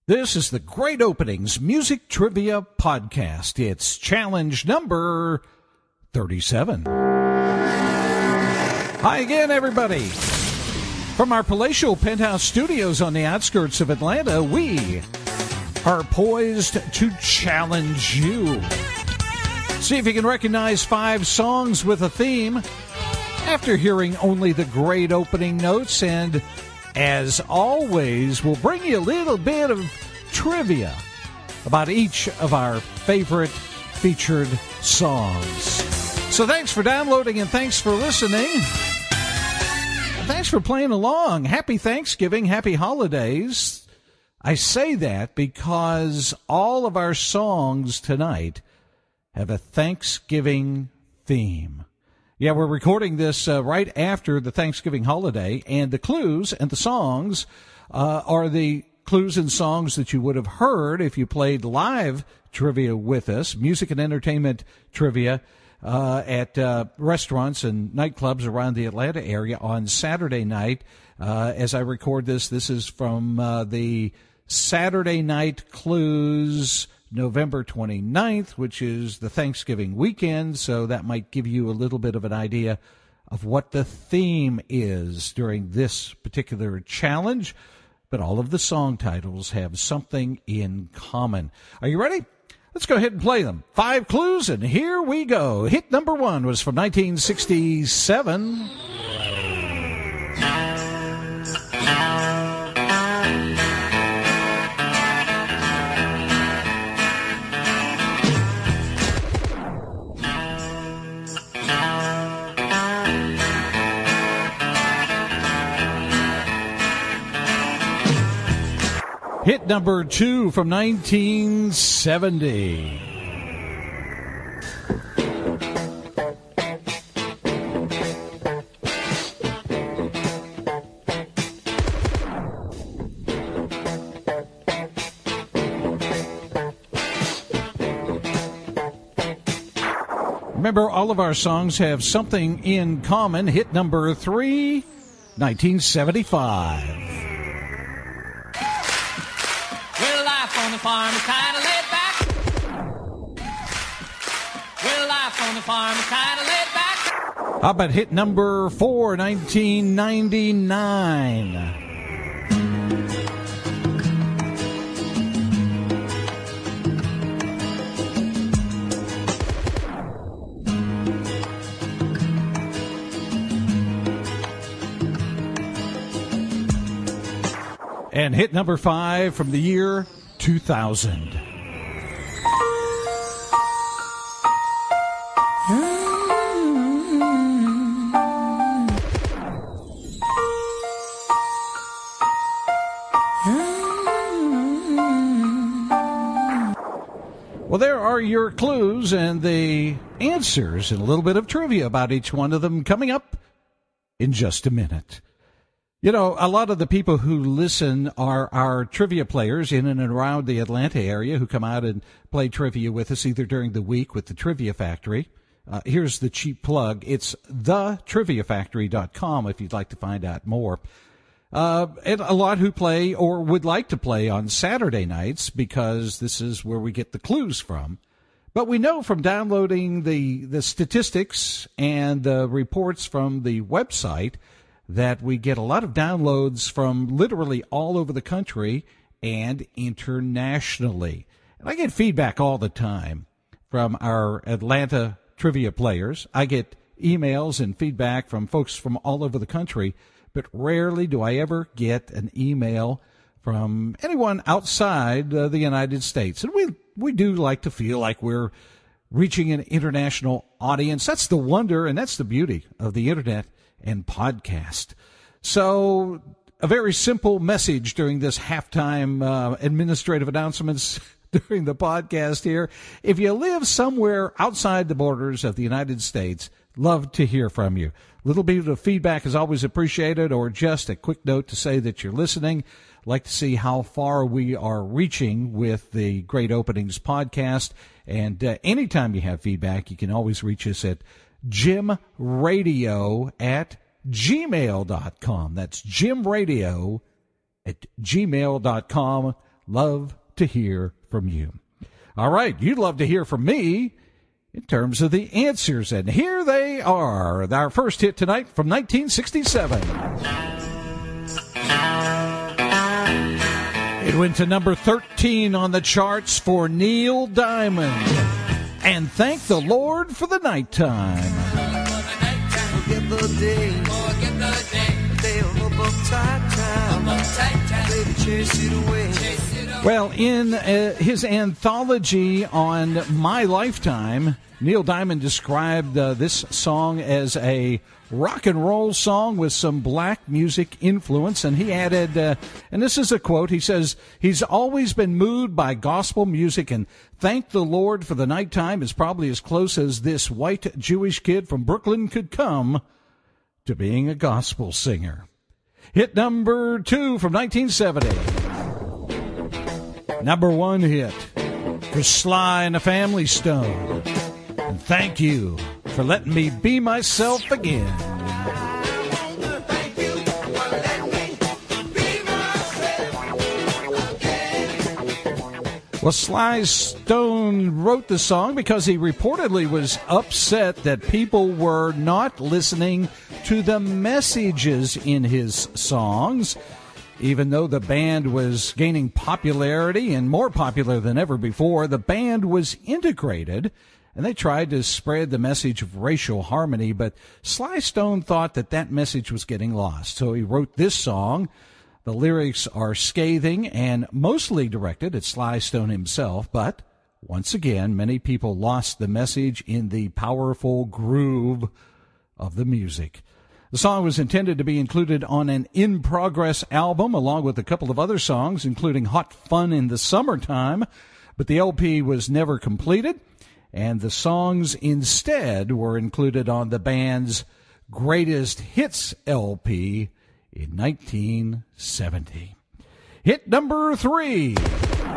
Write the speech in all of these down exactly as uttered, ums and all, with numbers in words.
This is the Great Openings Music Trivia Podcast. It's challenge number thirty-seven. Hi again, everybody. From our palatial penthouse studios on the outskirts of Atlanta, we are poised to challenge you. See if you can recognize five songs with a theme after hearing only the great opening notes, and as always, we'll bring you a little bit of trivia about each of our favorite featured songs. So thanks for downloading and thanks for listening. Thanks for playing along. Happy Thanksgiving, happy holidays. I say that because all of our songs tonight have a Thanksgiving theme. Yeah, we're recording this uh, right after the Thanksgiving holiday, and the clues and the songs uh, are the clues and songs that you would have heard if you played live trivia with us, music and entertainment trivia uh, at uh, restaurants and nightclubs around the Atlanta area on Saturday night. Uh, as I record this, this is from uh, the Saturday Night Clues November twenty-ninth, which is the Thanksgiving weekend, so that might give you a little bit of an idea of what the theme is during this particular challenge. But all of the song titles have something in common. Are you ready? Let's go ahead and play them. Five clues, and here we go. Hit number one was from nineteen sixty-seven. Hit number two from nineteen seventy. Remember, all of our songs have something in common. Hit number three, nineteen seventy-five. On the farm is kind of laid back. Well, life on the farm is kind of laid back. How about hit number four, nineteen ninety-nine? And hit number five from the year two thousand. Well, there are your clues and the answers and a little bit of trivia about each one of them coming up in just a minute. You know, a lot of the people who listen are our trivia players in and around the Atlanta area who come out and play trivia with us either during the week with the Trivia Factory. Uh, here's the cheap plug. It's the trivia factory dot com if you'd like to find out more. Uh, and a lot who play or would like to play on Saturday nights because this is where we get the clues from. But we know from downloading the, the statistics and the reports from the website that we get a lot of downloads from literally all over the country and internationally. And I get feedback all the time from our Atlanta trivia players. I get emails and feedback from folks from all over the country, but rarely do I ever get an email from anyone outside uh, the United States. And we, we do like to feel like we're reaching an international audience. That's the wonder and that's the beauty of the Internet and podcast. So a very simple message during this halftime uh, administrative announcements during the podcast here. If you live somewhere outside the borders of the United States, love to hear from you. A little bit of feedback is always appreciated, or just a quick note to say that you're listening. I'd like to see how far we are reaching with the Great Openings podcast. And uh, anytime you have feedback, you can always reach us at jimradio at gmail dot com. That's jimradio at gmail dot com. love to hear from you. All right, you'd love to hear from me in terms of the answers, and here they are. Our first hit tonight from nineteen sixty-seven. It went to number thirteen on the charts for Neil Diamond, and Thank the Lord for the Nighttime. Forget the day, forget the day, the day of uptight time, uptight time, baby, chase it away. Chase it away. Well, in uh, his anthology on My Lifetime, Neil Diamond described uh, this song as a rock and roll song with some black music influence, and he added, uh, and this is a quote, he says, he's always been moved by gospel music, and Thank the Lord for the Nighttime is probably as close as this white Jewish kid from Brooklyn could come to being a gospel singer. Hit number two from nineteen seventy. Number one hit for Sly and the Family Stone. And thank you for letting me be myself again. Well, Sly Stone wrote the song because he reportedly was upset that people were not listening to the messages in his songs. Even though the band was gaining popularity and more popular than ever before, the band was integrated, and they tried to spread the message of racial harmony, but Sly Stone thought that that message was getting lost. So he wrote this song. The lyrics are scathing and mostly directed at Sly Stone himself, but once again, many people lost the message in the powerful groove of the music. The song was intended to be included on an in-progress album, along with a couple of other songs, including Hot Fun in the Summertime, but the L P was never completed, and the songs instead were included on the band's Greatest Hits L P in nineteen seventy. Hit number three. Well,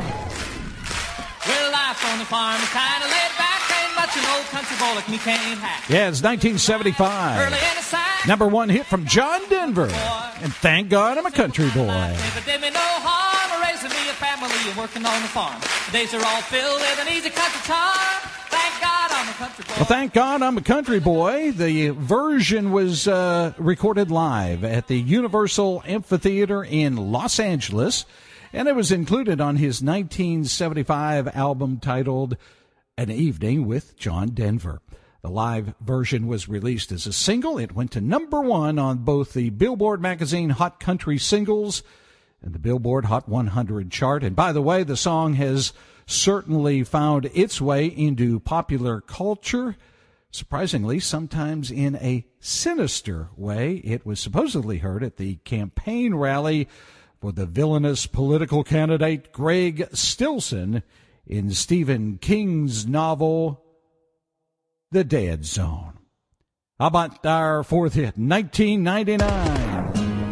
life on the farm is kind of laid back. Ain't much an old country boy like me can't hack. Yeah, it's nineteen seventy-five. Early in the side, Number one hit from John Denver. And thank God I'm a country boy. but did me no harm, raising me a family and working on the farm. The days are all filled with an easy country charm. Thank God I'm a country boy. Well, thank God I'm a country boy. The version was uh, recorded live at the Universal Amphitheater in Los Angeles, and it was included on his nineteen seventy-five album titled An Evening with John Denver. The live version was released as a single. It went to number one on both the Billboard magazine Hot Country Singles and the Billboard Hot one hundred chart. And by the way, the song has certainly found its way into popular culture, surprisingly, sometimes in a sinister way. It was supposedly heard at the campaign rally for the villainous political candidate Greg Stilson in Stephen King's novel, The Dead Zone. How about our fourth hit, nineteen ninety-nine?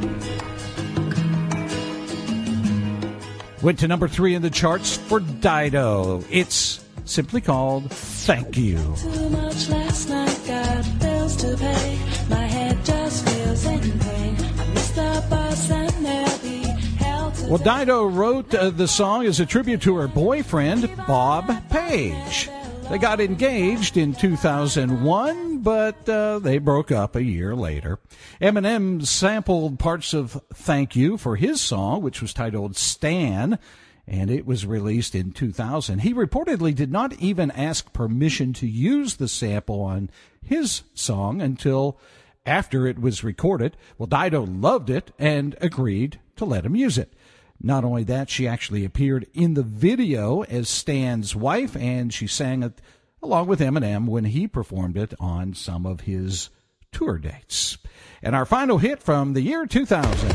Went to number three in the charts for Dido. It's simply called Thank You. Too much last night, got bills to pay. My head just feels in pain. I missed the bus and there'll be hell to Well, Dido wrote uh, the song as a tribute to her boyfriend, Bob Page. They got engaged in two thousand one, but uh, they broke up a year later. Eminem sampled parts of Thank You for his song, which was titled Stan, and it was released in two thousand. He reportedly did not even ask permission to use the sample on his song until after it was recorded. Well, Dido loved it and agreed to let him use it. Not only that, she actually appeared in the video as Stan's wife, and she sang it along with Eminem when he performed it on some of his tour dates. And our final hit from the year two thousand,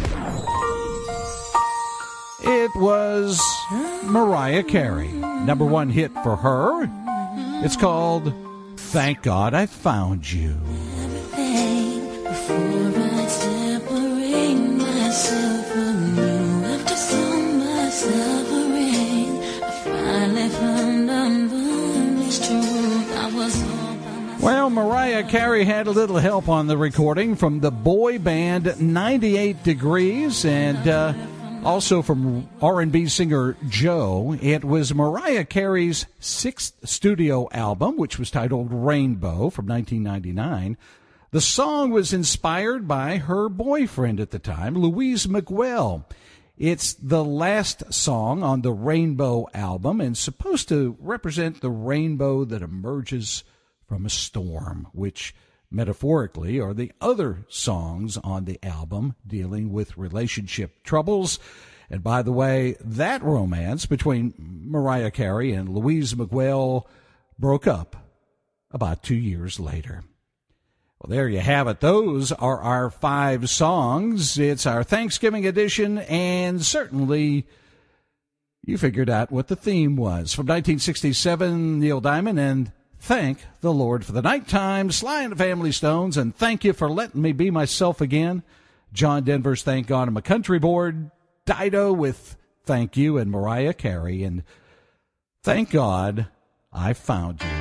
it was Mariah Carey. Number one hit for her. It's called Thank God I Found You. everything before I separate myself from you. After so much suffering, I finally found unvarnished truth. I was all by myself. Well, Mariah Carey had a little help on the recording from the boy band ninety-eight degrees, and uh, Also from R and B singer Joe, it was Mariah Carey's sixth studio album, which was titled Rainbow, from nineteen ninety-nine. The song was inspired by her boyfriend at the time, Louise Miguel. It's the last song on the Rainbow album and supposed to represent the rainbow that emerges from a storm, which metaphorically are the other songs on the album dealing with relationship troubles. And by the way, that romance between Mariah Carey and Louise Miguel broke up about two years later. Well, there you have it. Those are our five songs. It's our Thanksgiving edition, and certainly you figured out what the theme was. From nineteen sixty-seven, Neil Diamond and Thank the Lord for the Nighttime, Sly and the Family Stones, and Thank You for Letting Me Be Myself Again. John Denver's Thank God I'm a Country Board, Dido with Thank You, and Mariah Carey, and Thank God I Found You.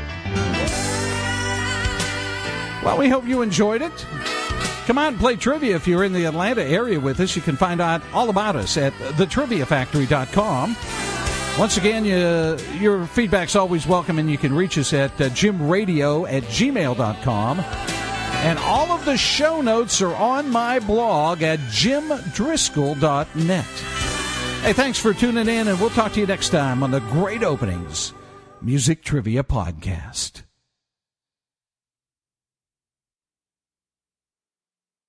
Well, we hope you enjoyed it. Come out and play trivia if you're in the Atlanta area with us. You can find out all about us at the trivia factory dot com. Once again, you, your feedback's always welcome, and you can reach us at uh, jim radio at gmail dot com. And all of the show notes are on my blog at jim driscoll dot net. Hey, thanks for tuning in, and we'll talk to you next time on the Great Openings Music Trivia Podcast.